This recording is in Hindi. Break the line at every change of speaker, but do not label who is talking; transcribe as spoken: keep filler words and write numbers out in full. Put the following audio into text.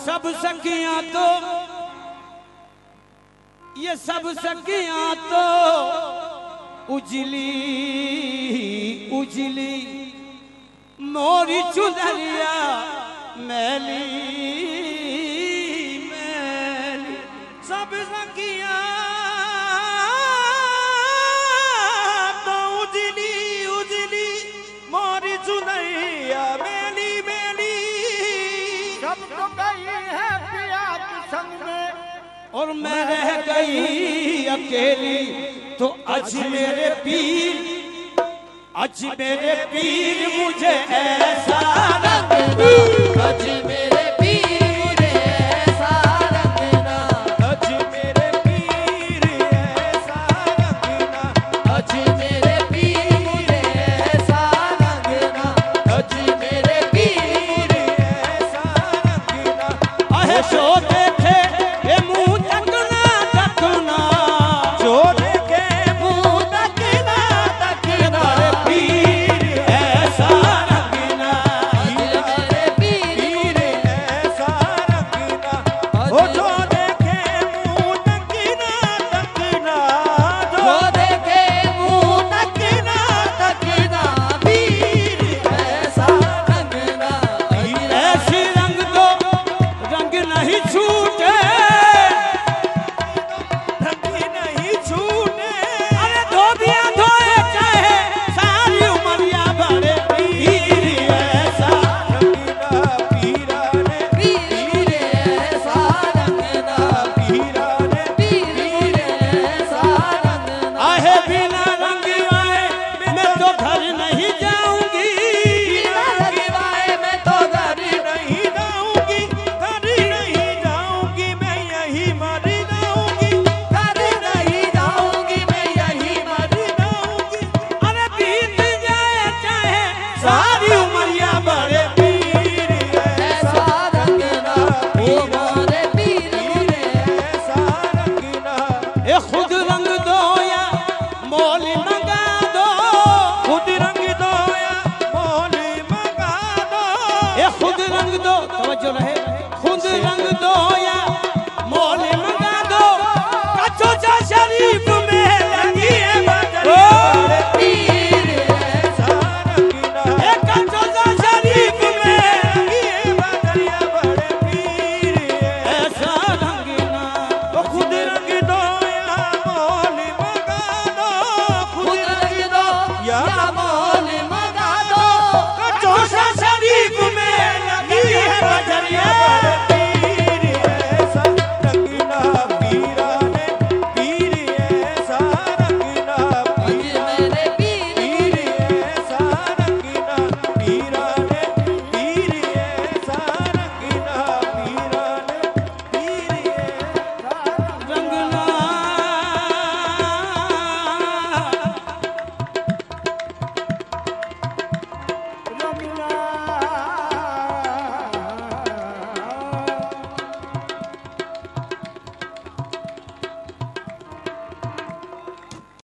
सब सखियां तो ये सब सखियां तो उजली उजली मोरी चुनरिया मैली मैली सब सखियां तो उजली उजली मोरी चुनरिया मैली मैली
सब तो गई है पिया के संग में
और मैं रह गई अकेली। तो आज मेरे पीर आज मेरे पीर मुझे ऐसा रंगना
आज मेरे पीर ऐसा रंगना
आज मेरे पीर ऐसा रंगना
आज मेरे पीर ऐसा रंगना आज मेरे पीर
ऐसा रंगना आहे सो देखे ये मुंह तकना तकना जो देखे मुंह तकना तकना पीर ऐसा रंगना
मेरे पीर
ऐसा रंगना ओ जो देखे मुंह तकना तकना
जो देखे मुंह तकना तकना पीर ऐसा रंगना
ऐसी रंग दो रंग नहीं छूटे रंग नहीं छूटे अरे धोबिया धोए चाहे सारी उमरिया बड़े पीर ऐसा रंगना पीरा ने
पीर ऐसा रंगना
पीरा ने
पीर ऐसा रंगना
आहे बिना रंग आए मैं तो घर नहीं जाऊंगी
बिना लगवाए मैं तो घर
नहीं जाऊंगी घर नहीं जाऊंगी मैं यही मर जाऊंगी
घर नहीं जाऊंगी मैं यही मर
जाऊंगी अरे बीत जाए चाहे सारी उमरिया बड़े पीर
ऐसा रंगना ओ मोरे पीर मुझे
ऐसा रंगना ए खुद रंग दो या मोल मंगा दो खुद रंग दो या मोल मंगा दो ए खुद रंग दो तवज्जो रहे खुद रंग दो या मोल मंगा दो कचोचा शरीफ में लगी है बजरी
पीर
ऐसा रंगना ए कचोचा शरीफ में लगी है बजरिया बड़े पीर ऐसा रंगना ओ खुद रंग दो या मोल मंगा दो
खुद रंग दो या मोल मंगा दो
कचोचा शरीफ में लगी है बजरिया पीर ऐसा रंगना पीरा ने पीर ऐसा रंगना
आज मेरे पीर
पीर ऐसा रंगना पीरा ने पीर ऐसा रंगना पीरा ने पीर ऐसा रंगना
रंगना